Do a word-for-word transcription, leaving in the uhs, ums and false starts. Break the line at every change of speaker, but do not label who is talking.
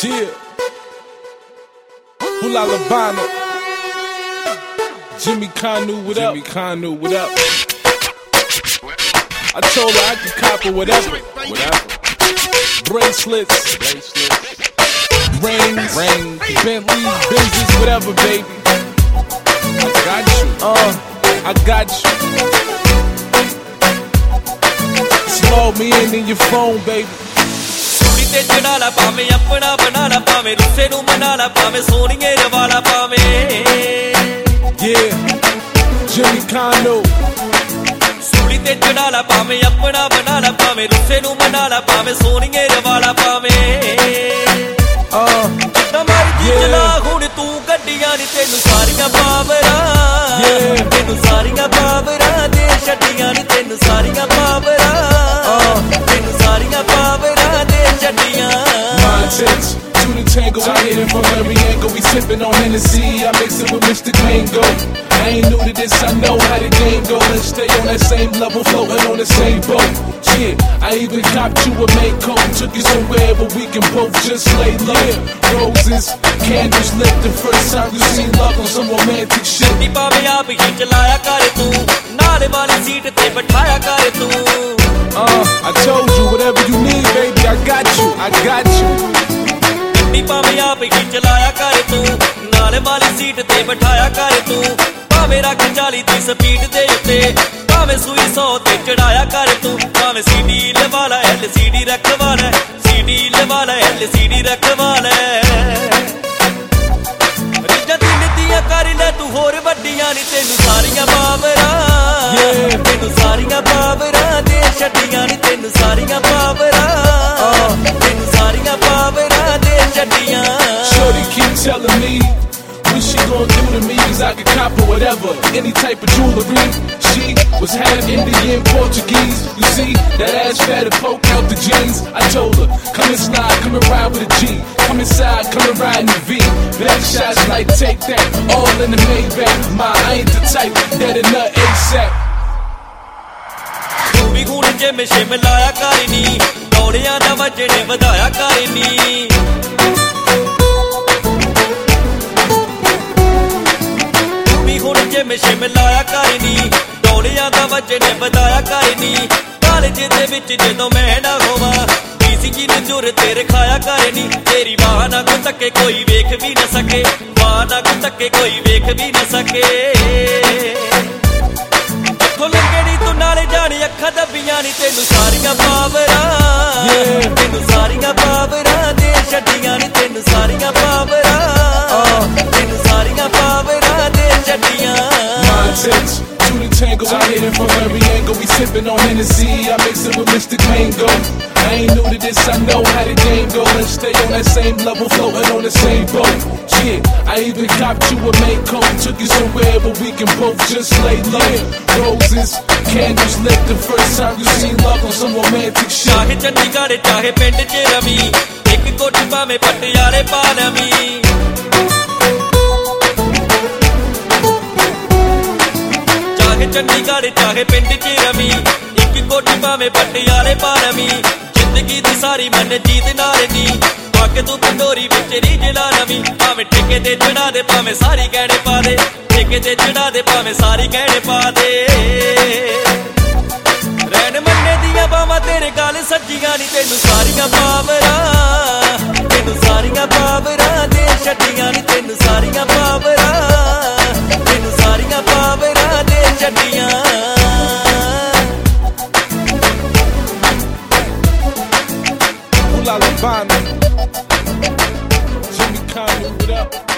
Yeah. Hula Labana. Jimmy Kanu, what up? Jimmy Kanu, what up? I told her I could cop her whatever. Whatever. Bracelets. Bracelets. Rings. Rings. Bentleys, Benzes, whatever, baby. I got you. Uh, I got you. Slow me in in your phone, baby.
ते चढ़ाला पावे अपना बनाला पावे रुस्से नू मनाला पावे सोनिए रवाला पावे
Yeah, Jimmy Kanu.
सूली ते चढ़ाला पावे अपना बनाला पावे रुस्से नू मनाला पावे सोनिए रवाला पावे
Uh,
तमारी चला हुण तू गड्डियां नी तेनू सारियां पावरा तेनू सारियां पावरा दे छड्डियां नी तेनू सारियां पावरा तेनू सारियां पावरा दे छड्डियां
Mindsets, to the tango, I hit it from every angle. We sippin' on Hennessy, I mix it with Mister Gringo. I ain't new to this, I know how the game go. Let's stay on that same level, floating on the same boat. Shit, I even copped you a main coat, took you somewhere where we can both just lay low. Roses, candles lit the first time you seen love on some romantic shit.
नी पावे आप ही चलाया कर तू नाले वाली seat ते बैठाया कर तू
Uh, I told you, whatever you need, baby, I got you, I got you.
नी पावे आप ही चलाया कर तू नाले वाली सीट ते बैठाया कर तू भावे रख चाली दी स्पीड दे उत्ते भावे सूई सौ ते चढ़ाया कर तू भावे सीडी लवाला एलसीडी रखवाला सीडी लवाला एलसीडी रखवाला रिजा दिन दियां कर ले तू होर वड्डियां नी तेनू सारियां पावरा तेनू सारियां पावरा दे छड्डियां नी तेनू सारियां पावरा तेनू सारियां पावरा दे छड्डियां
Shorty keep telling me what she gon' do to me, cause I can cop her whatever, any type of jewelry. She was half Indian, Portuguese. You see, that ass fat and poke out the jeans. I told her, come and slide, come and ride with a G. Come inside, come and ride in the V. Back shots like take that, all in the Maybach. My, I ain't the type that a nut ASAP.
ਤੂੰ ਵੀ ਹੁਣ gym ਸ਼ਿਮ ਲਾਇਆ ਕਰਨੀ ਦੌੜਿਆਂ ਦਾ ਵਜਣੇ ਵਧਾਇਆ ਕਰਨੀ ਤੂੰ ਵੀ ਹੁਣ gym ਸ਼ਿਮ ਲਾਇਆ ਕਰਨੀ ਦੌੜਿਆਂ ਦਾ ਵਜਣੇ ਵਧਾਇਆ ਕਰਨੀ ਕਾਲਜ ਦੇ ਵਿੱਚ ਜਦੋਂ ਮੈਂ ਨਾ ਹੋਵਾਂ ਬੀਸੀ ਜੀ ਨੂੰ ਜੁਰ ਤੇ ਰਖਾਇਆ ਕਰਨੀ ਤੇਰੀ ਬਾਹ ਨਾ ਕੋ ਤੱਕੇ ਕੋਈ ਵੇਖ ਵੀ ਨਾ ਸਕੇ ਬਾਹ ਨਾ ਕੋ ਤੱਕੇ ਕੋਈ ਵੇਖ ਵੀ ਨਾ ਸਕੇ ਲੰਗੜੀ ਤੂੰ ਨਾਲੇ ਜਾਣੀ ਅੱਖਾਂ ਦੱਬੀਆਂ ਨੀ ਤੈਨੂੰ ਸਾਰੀਆਂ ਪਾਵਰਾ ਤੈਨੂੰ ਸਾਰੀਆਂ ਪਾਵਰਾ ਦੇ ਛੱਡੀਆਂ ਨੀ ਤੈਨੂੰ ਸਾਰੀਆਂ ਪਾਵਰਾ ਤੈਨੂੰ ਸਾਰੀਆਂ ਪਾਵਰਾ ਦੇ ਛੱਡੀਆਂ
Mindsets, to the tango, I hit it from every angle. We sippin' on Hennessy, I mix it with Mister Gringo. I ain't new to this, I know how the game go. Let's stay on that same level, floating on the same boat. Shit, I even copped you a main coat, took you somewhere where we can both just lay low. Roses, candles lit the first time you seen love on some romantic shit.
ਚਾਹੇ ਚੰਡੀਗੜ੍ਹ ਚਾਹੇ ਪਿੰਡ ਚ ਰਵੀ ਇੱਕ ਕੋਠੀ ਭਾਵੇਂ ਪਟਿਆਲੇ ਪਾ ਲਵੀਂ ਚਾਹੇ ਚੰਡੀਗੜ੍ਹ ਚਾਹੇ ਪਿੰਡ ਚ ਰਵੀ ਇੱਕ ਕੋਠੀ ਭਾਵੇਂ ਪਟਿਆਲੇ ਪਾ ਲਵੀਂ ਜ਼ਿੰਦਗੀ ਦੀ ਸਾਰੀ ਮਨ ਜੀਤ ਨਾਲ ਨੀ ਪੱਕ ਤੂੰ ਪੰਡੋਰੀ ਵਿੱਚ ਰੀਝਲਾ ਲਵੀਂ ਭਾਵੇਂ ਠੇਕੇ ਤੇ ਚੜਾ ਦੇ ਭਾਵੇਂ ਸਾਰੀ ਗਹਿਣੇ ਪਾ ਦੇ ਠੇਕੇ ਤੇ ਚੜਾ ਦੇ ਭਾਵੇਂ ਸਾਰੀ ਗਹਿਣੇ ਪਾ ਦੇ ਰਹਿਣ ਮੰਨੇ ਦੀਆਂ ਬਾਵਾਂ ਤੇਰੇ ਗਾਲ ਸੱਜੀਆਂ ਨੀ ਤੈਨੂੰ ਸਾਰੀਆਂ ਪਾਵਰਾ ਤੈਨੂੰ ਸਾਰੀਆਂ ਪਾਵਰਾ ਦੇ ਛੱਡੀਆਂ ਨੀ ਤੈਨੂੰ ਸਾਰੀਆਂ ਪਾਵਰਾ ਤੈਨੂੰ ਸਾਰੀਆਂ ਪਾਵਰਾ ਦੇ ਛੱਡੀਆਂ
Hula Labana. Jimmy Kanu, what up?